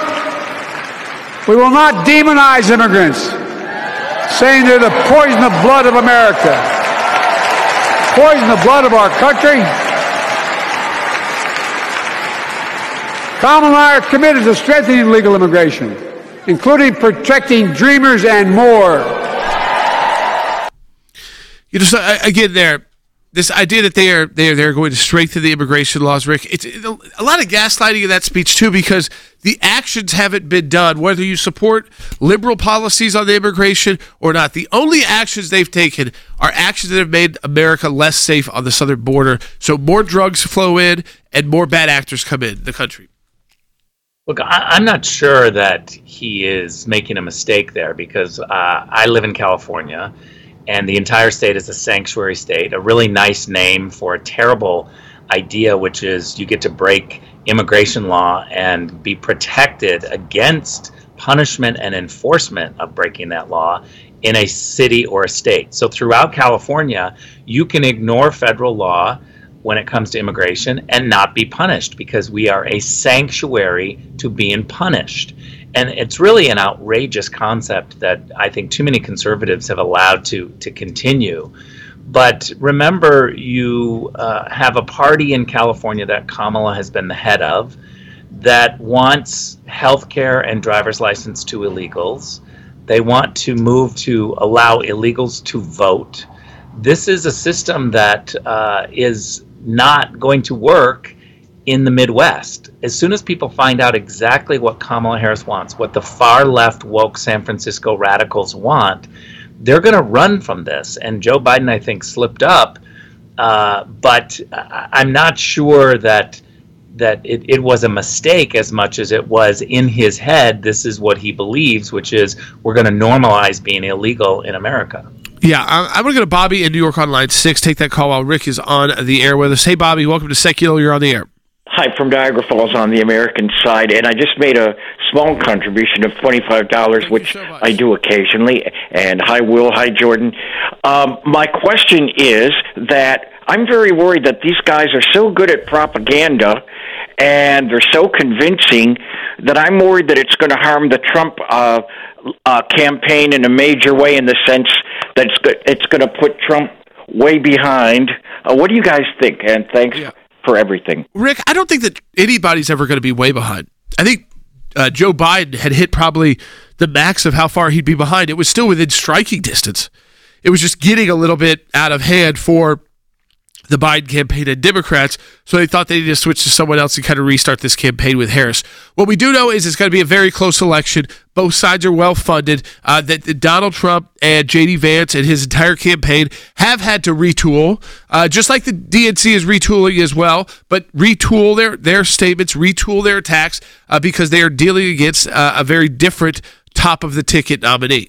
we will not demonize immigrants, saying they're the poison of blood of America, poison the blood of our country. Kamala and I are committed to strengthening legal immigration, including protecting dreamers and more. You know, so I- again, there, this idea that they are they are they're going to strengthen the immigration laws, Rick. It's it, a lot of gaslighting in that speech too, because the actions haven't been done. Whether you support liberal policies on the immigration or not, the only actions they've taken are actions that have made America less safe on the southern border. So more drugs flow in and more bad actors come in the country. Look, I, I'm not sure that he is making a mistake there, because uh, I live in California, and the entire state is a sanctuary state, a really nice name for a terrible idea, which is you get to break immigration law and be protected against punishment and enforcement of breaking that law in a city or a state. So throughout California, you can ignore federal law when it comes to immigration and not be punished, because we are a sanctuary to being punished. And it's really an outrageous concept that I think too many conservatives have allowed to to continue. But remember, you uh, have a party in California that Kamala has been the head of that wants health care and driver's license to illegals. They want to move to allow illegals to vote. This is a system that uh, is not going to work in the Midwest. As soon as people find out exactly what Kamala Harris wants, what the far left woke San Francisco radicals want, they're going to run from this. And Joe Biden, I think, slipped up, uh, but I'm not sure that that it, it was a mistake as much as it was in his head. This is what he believes, which is we're going to normalize being illegal in America. Yeah, I'm going to go to Bobby in New York on line six. Take that call while Rick is on the air with us. Hey, Bobby, welcome to Secular. You're on the air. Hi, from Niagara Falls on the American side, and I just made a small contribution of twenty-five dollars, which so I do occasionally. And hi, Will. Hi, Jordan. Um, my question is that I'm very worried that these guys are so good at propaganda and they're so convincing that I'm worried that it's going to harm the Trump uh, uh, campaign in a major way, in the sense that it's, go- it's going to put Trump way behind. Uh, what do you guys think? And thanks yeah. for everything. Rick, I don't think that anybody's ever going to be way behind. I think uh, Joe Biden had hit probably the max of how far he'd be behind. It was still within striking distance. It was just getting a little bit out of hand for the Biden campaign and Democrats, so they thought they needed to switch to someone else and kind of restart this campaign with Harris. What we do know is it's going to be a very close election. Both sides are well-funded. Uh, that, that Donald Trump and J D Vance and his entire campaign have had to retool, uh, just like the D N C is retooling as well, but retool their, their statements, retool their attacks, uh, because they are dealing against uh, a very different top-of-the-ticket nominee.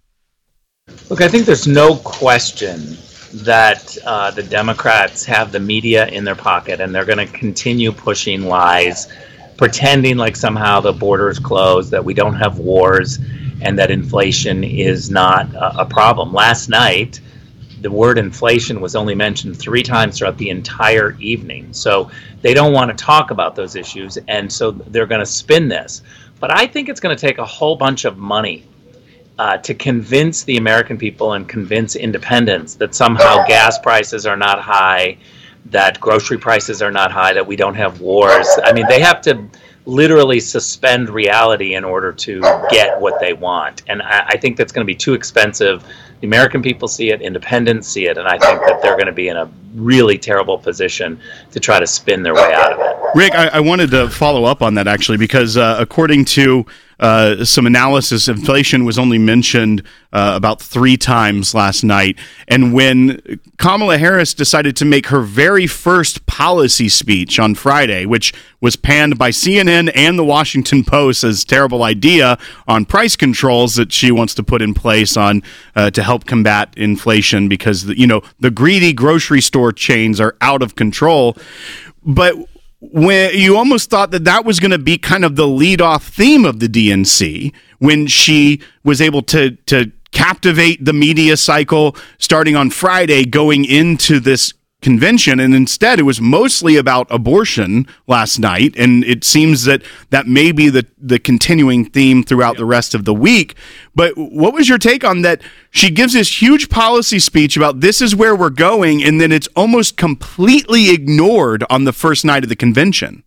Look, I think there's no question that uh, the Democrats have the media in their pocket, and they're going to continue pushing lies, pretending like somehow the border is closed, that we don't have wars, and that inflation is not a, a problem. Last night, the word inflation was only mentioned three times throughout the entire evening. So they don't want to talk about those issues, and so they're going to spin this. But I think it's going to take a whole bunch of money Uh, to convince the American people and convince independents that somehow gas prices are not high, that grocery prices are not high, that we don't have wars. I mean, they have to literally suspend reality in order to get what they want. And I, I think that's going to be too expensive. The American people see it, independents see it, and I think that they're going to be in a really terrible position to try to spin their way out of it. Rick, I, I wanted to follow up on that, actually, because uh, according to uh, some analysis, inflation was only mentioned uh, about three times last night. And when Kamala Harris decided to make her very first policy speech on Friday, which was panned by C N N and the Washington Post as terrible idea on price controls that she wants to put in place on uh, to help combat inflation, because, you know, the greedy grocery store chains are out of control. But when you almost thought that that was going to be kind of the lead-off theme of the D N C, when she was able to to captivate the media cycle starting on Friday going into this convention, and instead it was mostly about abortion last night, and it seems that that may be the, the continuing theme throughout the rest of the week. But what was your take on that? She gives this huge policy speech about this is where we're going, and then it's almost completely ignored on the first night of the convention.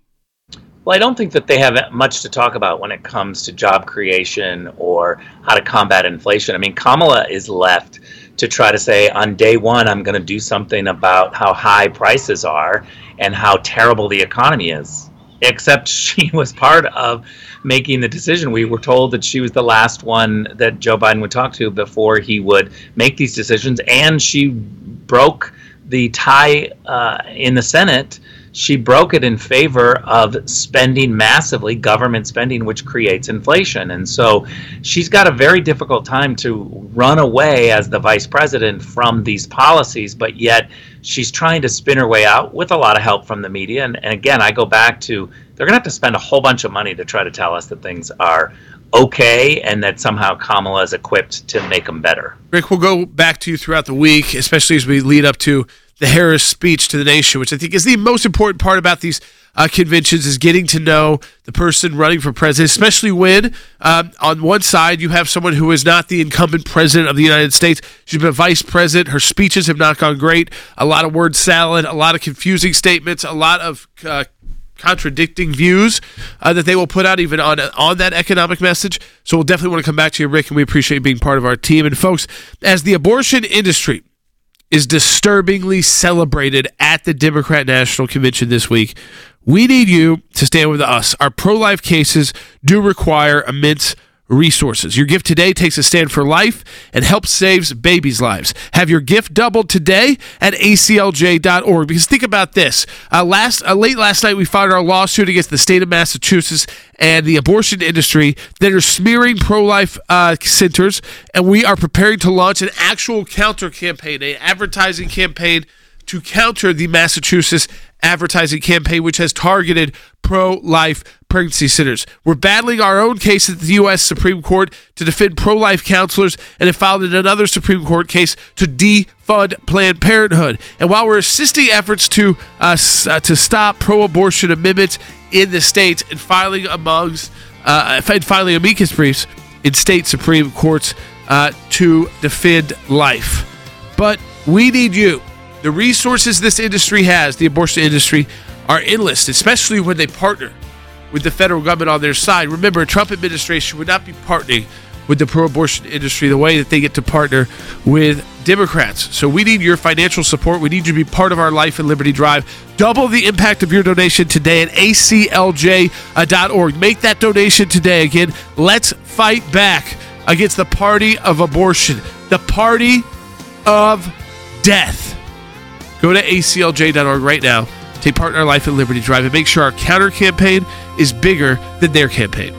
Well, I don't think that they have much to talk about when it comes to job creation or how to combat inflation. I mean, Kamala is left to try to say on day one, I'm going to do something about how high prices are and how terrible the economy is. Except she was part of making the decision. We were told that she was the last one that Joe Biden would talk to before he would make these decisions, and she broke the tie uh, in the Senate. She broke it in favor of spending massively, government spending, which creates inflation. And so she's got a very difficult time to run away as the vice president from these policies, but yet she's trying to spin her way out with a lot of help from the media. And, and again, I go back to, they're going to have to spend a whole bunch of money to try to tell us that things are okay and that somehow Kamala is equipped to make them better. Rick, we'll go back to you throughout the week, especially as we lead up to the Harris speech to the nation, which I think is the most important part about these uh, conventions, is getting to know the person running for president, especially when um, on one side you have someone who is not the incumbent president of the United States. She's been vice president. Her speeches have not gone great. A lot of word salad, a lot of confusing statements, a lot of uh, contradicting views uh, that they will put out even on on that economic message. So we'll definitely want to come back to you, Rick, and we appreciate you being part of our team. And folks, as the abortion industry is disturbingly celebrated at the Democrat National Convention this week, we need you to stand with us. Our pro-life cases do require immense resources. Your gift today takes a stand for life and helps saves babies' lives. Have your gift doubled today at A C L J dot org. Because think about this. Uh, last uh, late last night, we filed our lawsuit against the state of Massachusetts and the abortion industry that are smearing pro-life uh, centers, and we are preparing to launch an actual counter campaign, an advertising campaign to counter the Massachusetts advertising campaign, which has targeted pro-life pregnancy centers. We're battling our own case at the U S Supreme Court to defend pro-life counselors, and have filed in another Supreme Court case to defund Planned Parenthood. And while we're assisting efforts to uh, uh, to stop pro-abortion amendments in the states and filing amongst uh, and filing amicus briefs in state Supreme Courts uh, to defend life, but we need you. The resources this industry has, the abortion industry, are endless, especially when they partner with the federal government on their side. Remember, a Trump administration would not be partnering with the pro-abortion industry the way that they get to partner with Democrats. So we need your financial support. We need you to be part of our Life and Liberty Drive. Double the impact of your donation today at A C L J dot org. Make that donation today. Again, let's fight back against the party of abortion, the party of death. Go to A C L J dot org right now. Take part in our Life and Liberty Drive and make sure our counter campaign is bigger than their campaign.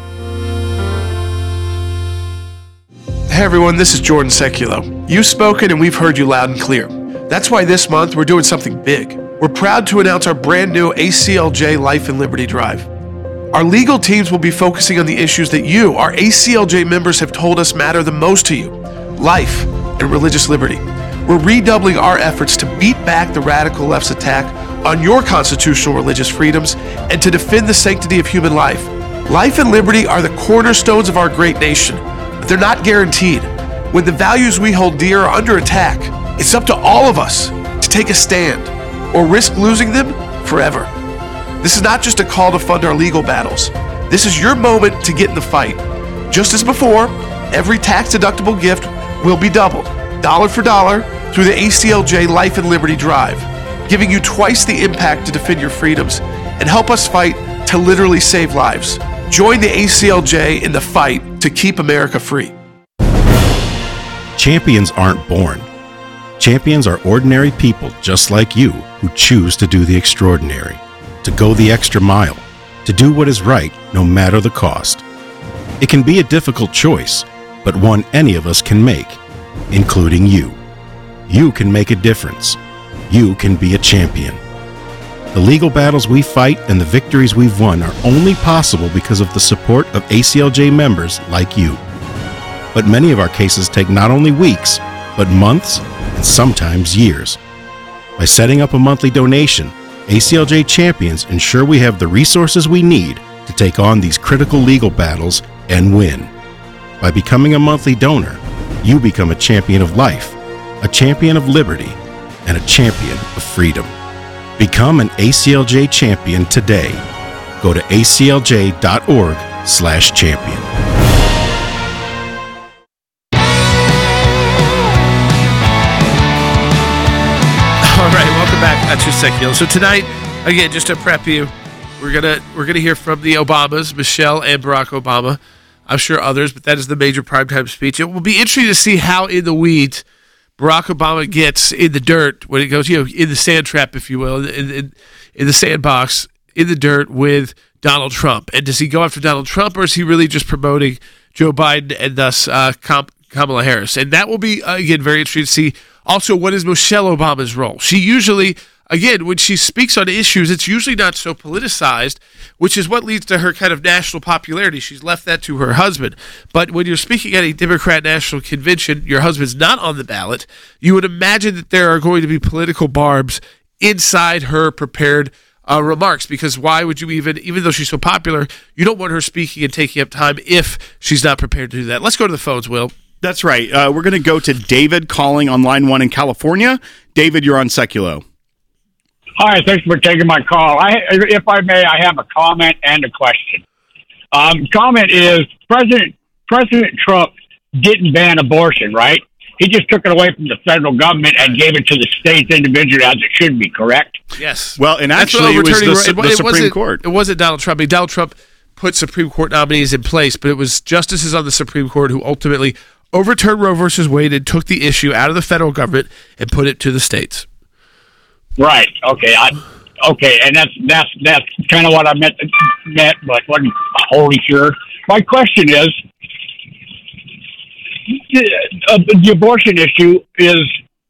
Hey everyone, this is Jordan Seculo. You've spoken and we've heard you loud and clear. That's why this month we're doing something big. We're proud to announce our brand new A C L J Life and Liberty Drive. Our legal teams will be focusing on the issues that you, our A C L J members, have told us matter the most to you: life and religious liberty. We're redoubling our efforts to beat back the radical left's attack on your constitutional religious freedoms and to defend the sanctity of human life. Life and liberty are the cornerstones of our great nation, but they're not guaranteed. When the values we hold dear are under attack, it's up to all of us to take a stand or risk losing them forever. This is not just a call to fund our legal battles. This is your moment to get in the fight. Just as before, every tax-deductible gift will be doubled, dollar for dollar, through the A C L J Life and Liberty Drive, giving you twice the impact to defend your freedoms and help us fight to literally save lives. Join the A C L J in the fight to keep America free. Champions aren't born. Champions are ordinary people just like you who choose to do the extraordinary, to go the extra mile, to do what is right no matter the cost. It can be a difficult choice, but one any of us can make, including you. You can make a difference. You can be a champion. The legal battles we fight and the victories we've won are only possible because of the support of A C L J members like you. But many of our cases take not only weeks, but months and sometimes years. By setting up a monthly donation, A C L J champions ensure we have the resources we need to take on these critical legal battles and win. By becoming a monthly donor, you become a champion of life, a champion of liberty, and a champion of freedom. Become an A C L J champion today. Go to A C L J dot org slash champion. That's your Secular. So tonight, again, just to prep you, we're gonna we're gonna hear from the Obamas, Michelle and Barack Obama. I'm sure others, but that is the major primetime speech. It will be interesting to see how in the weeds Barack Obama gets in the dirt when it goes, you know, in the sand trap, if you will, in, in, in the sandbox, in the dirt with Donald Trump. And does he go after Donald Trump, or is he really just promoting Joe Biden and thus uh, Kamala Harris? And that will be, uh, again, very interesting to see. Also, what is Michelle Obama's role? She usually, again, when she speaks on issues, it's usually not so politicized, which is what leads to her kind of national popularity. She's left that to her husband. But when you're speaking at a Democrat national convention, your husband's not on the ballot, you would imagine that there are going to be political barbs inside her prepared uh, remarks, because why would you even, even though she's so popular, you don't want her speaking and taking up time if she's not prepared to do that. Let's go to the phones, Will. That's right. Uh, we're going to go to David calling on line one in California. David, you're on Seculo. Hi, thanks for taking my call. I, if I may, I have a comment and a question. Um, comment is President President Trump didn't ban abortion, right? He just took it away from the federal government and gave it to the states individually, as it should be, correct? Yes. Well, and actually, it was the, the it Supreme Court. It wasn't Donald Trump. I mean, Donald Trump put Supreme Court nominees in place, but it was justices on the Supreme Court who ultimately overturned Roe versus Wade and took the issue out of the federal government and put it to the states. Right. Okay. I, okay. And that's that's that's kind of what I meant, meant, but wasn't wholly sure. My question is, uh, the abortion issue is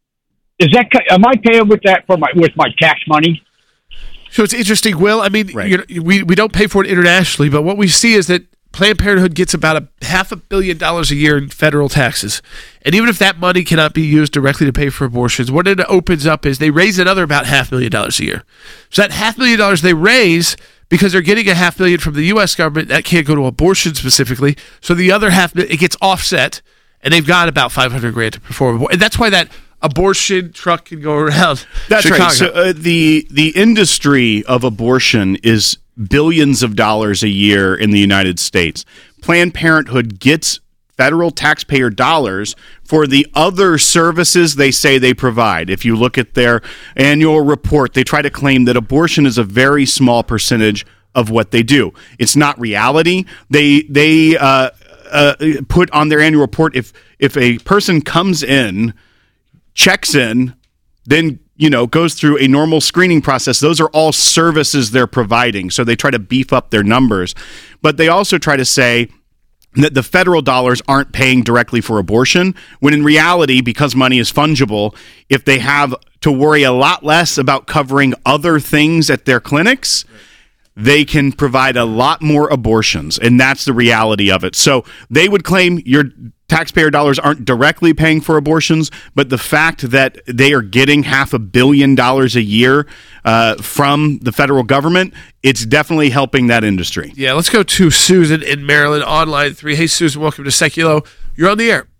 is that am I paying with that for my with my tax money? So it's interesting, Will. I mean, right. you know, we we don't pay for it internationally, but what we see is that Planned Parenthood gets about a half a billion dollars a year in federal taxes. And even if that money cannot be used directly to pay for abortions, what it opens up is they raise another about half million dollars a year. So that half million dollars they raise, because they're getting a half million from the U S government, that can't go to abortion specifically. So the other half, it gets offset, and they've got about five hundred grand to perform. And that's why that abortion truck can go around That's Chicago. right. So uh, the the industry of abortion is billions of dollars a year in the United States. Planned Parenthood gets federal taxpayer dollars for the other services they say they provide. If you look at their annual report, they try to claim that abortion is a very small percentage of what they do. It's not reality. They they uh, uh, put on their annual report, if if a person comes in, checks in, then you know, goes through a normal screening process, those are all services they're providing. So they try to beef up their numbers. But they also try to say that the federal dollars aren't paying directly for abortion, when in reality, because money is fungible, if they have to worry a lot less about covering other things at their clinics, they can provide a lot more abortions. And that's the reality of it. So they would claim your taxpayer dollars aren't directly paying for abortions, but the fact that they are getting half a billion dollars a year uh, from the federal government, it's definitely helping that industry. Yeah, let's go to Susan in Maryland on line three. Hey, Susan, welcome to Seculo. You're on the air.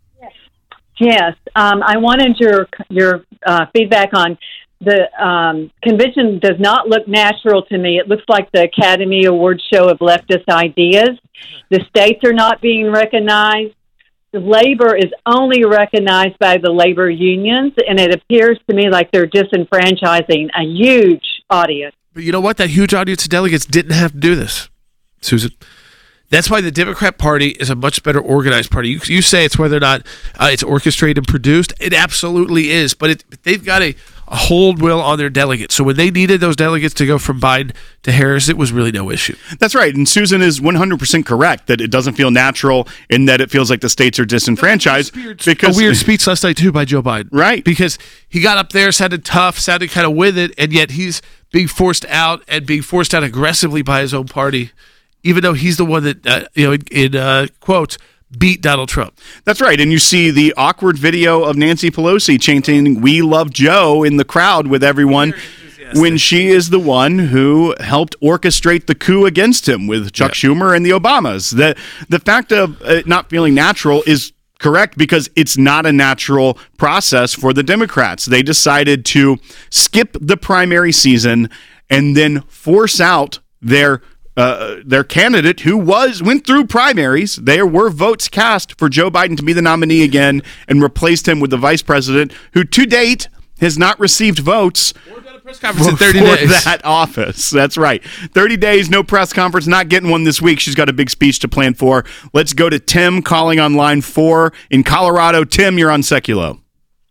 Yes, um, I wanted your your uh, feedback on the um, convention. Does not look natural to me. It looks like the Academy Awards show of leftist ideas. The states are not being recognized. The labor is only recognized by the labor unions, and it appears to me like they're disenfranchising a huge audience. But you know what? That huge audience of delegates didn't have to do this, Susan. That's why the Democrat Party is a much better organized party. You, you say it's whether or not uh, it's orchestrated and produced. It absolutely is. But it, they've got a, a hold will on their delegates. So when they needed those delegates to go from Biden to Harris, it was really no issue. That's right. And Susan is one hundred percent correct that it doesn't feel natural and that it feels like the states are disenfranchised. Because a weird speech last night, too, by Joe Biden. Right. Because he got up there, sounded tough, sounded kind of with it, and yet he's being forced out and being forced out aggressively by his own party, even though he's the one that, uh, you know, in, in uh, quotes, beat Donald Trump. That's right. And you see the awkward video of Nancy Pelosi chanting, "We love Joe" in the crowd with everyone, when she is the one who helped orchestrate the coup against him with Chuck yeah. Schumer and the Obamas. The, the fact of it not feeling natural is correct, because it's not a natural process for the Democrats. They decided to skip the primary season and then force out their Uh, their candidate who was went through primaries. There were votes cast for Joe Biden to be the nominee again, and replaced him with the vice president who to date has not received votes Press conference in for, thirty for days. that office. That's right. thirty days, no press conference, not getting one this week. She's got a big speech to plan for. Let's go to Tim calling on line four in Colorado. Tim, you're on Seculo.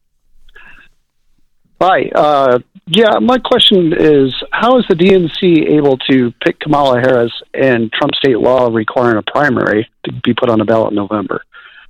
Hi. Uh, yeah, my question is, how is the D N C able to pick Kamala Harris and Trump state law requiring a primary to be put on the ballot in November?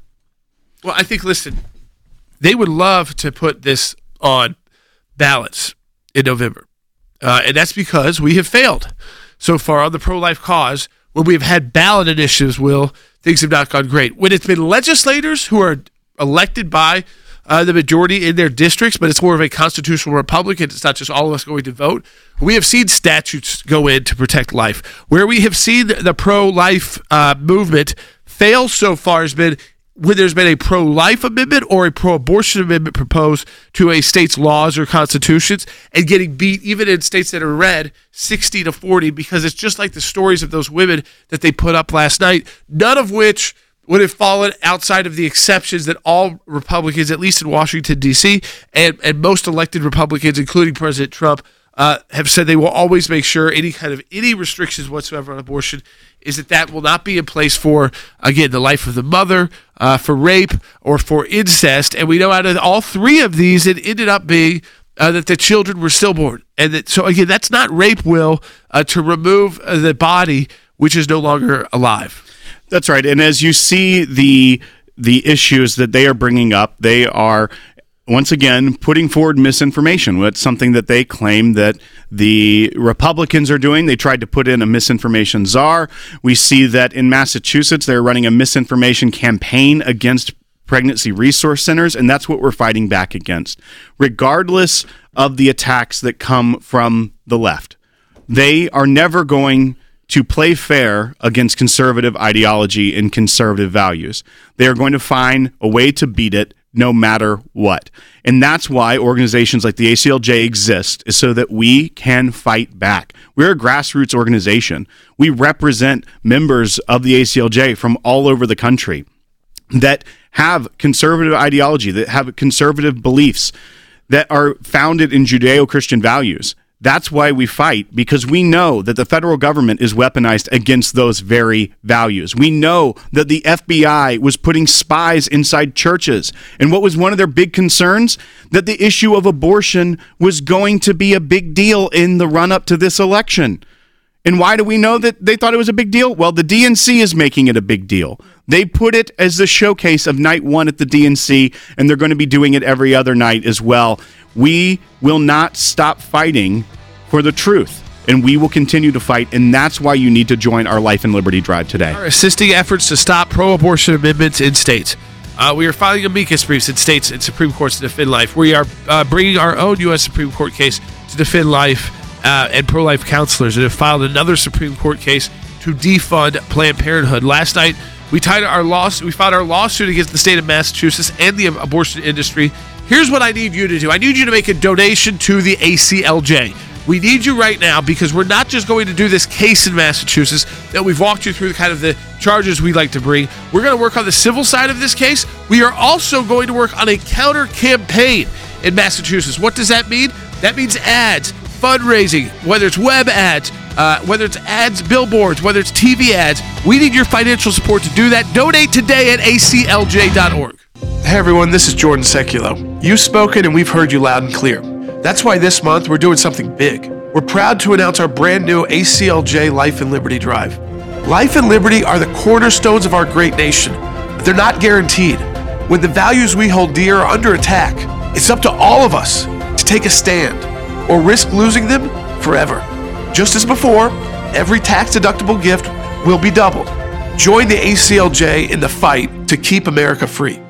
Well, I think, listen, they would love to put this on ballots in November. Uh, and that's because we have failed so far on the pro-life cause. When we've had ballot initiatives, Will, things have not gone great. When it's been legislators who are elected by uh, the majority in their districts, but it's more of a constitutional republic, and it's not just all of us going to vote, we have seen statutes go in to protect life. Where we have seen the pro-life uh, movement fail so far has been when there's been a pro-life amendment or a pro-abortion amendment proposed to a state's laws or constitutions and getting beat, even in states that are red, sixty to forty, because it's just like the stories of those women that they put up last night, none of which would have fallen outside of the exceptions that all Republicans, at least in Washington, D C, and, and most elected Republicans, including President Trump, uh, have said they will always make sure any kind of any restrictions whatsoever on abortion is that that will not be in place for, again, the life of the mother, uh, for rape, or for incest. And we know out of all three of these, it ended up being uh, that the children were stillborn. And that, so, again, that's not rape, Will, uh, to remove uh, the body which is no longer alive. That's right. And as you see the the issues that they are bringing up, they are once again putting forward misinformation. That's something that they claim that the Republicans are doing. They tried to put in a misinformation czar. We see that in Massachusetts, they're running a misinformation campaign against pregnancy resource centers, and that's what we're fighting back against. Regardless of the attacks that come from the left, they are never going to play fair against conservative ideology and conservative values. They are going to find a way to beat it no matter what. And that's why organizations like the A C L J exist, is so that we can fight back. We're a grassroots organization. We represent members of the A C L J from all over the country that have conservative ideology, that have conservative beliefs, that are founded in Judeo-Christian values. That's why we fight, because we know that the federal government is weaponized against those very values. We know that the F B I was putting spies inside churches. And what was one of their big concerns? That the issue of abortion was going to be a big deal in the run-up to this election. And why do we know that they thought it was a big deal? Well, the D N C is making it a big deal. They put it as the showcase of night one at the D N C, and they're going to be doing it every other night as well. We will not stop fighting for the truth, and we will continue to fight, and that's why you need to join our Life and Liberty Drive today. Our assisting efforts to stop pro-abortion amendments in states. Uh, we are filing amicus briefs in states and Supreme Courts to defend life. We are uh, bringing our own U S Supreme Court case to defend life uh, and pro-life counselors, and have filed another Supreme Court case to defund Planned Parenthood. Last night, we tied our lawsuit. We filed our lawsuit against the state of Massachusetts and the abortion industry. Here's what I need you to do. I need you to make a donation to the A C L J. We need you right now, because we're not just going to do this case in Massachusetts that we've walked you through, kind of the charges we like to bring. We're going to work on the civil side of this case. We are also going to work on a counter campaign in Massachusetts. What does that mean? That means ads, fundraising, whether it's web ads, uh, whether it's ads, billboards, whether it's T V ads. We need your financial support to do that. Donate today at A C L J dot org. Hey everyone, this is Jordan Seculo. You've spoken and we've heard you loud and clear. That's why this month we're doing something big. We're proud to announce our brand new A C L J Life and Liberty Drive. Life and liberty are the cornerstones of our great nation, but they're not guaranteed. When the values we hold dear are under attack, it's up to all of us to take a stand or risk losing them forever. Just as before, every tax-deductible gift will be doubled. Join the A C L J in the fight to keep America free.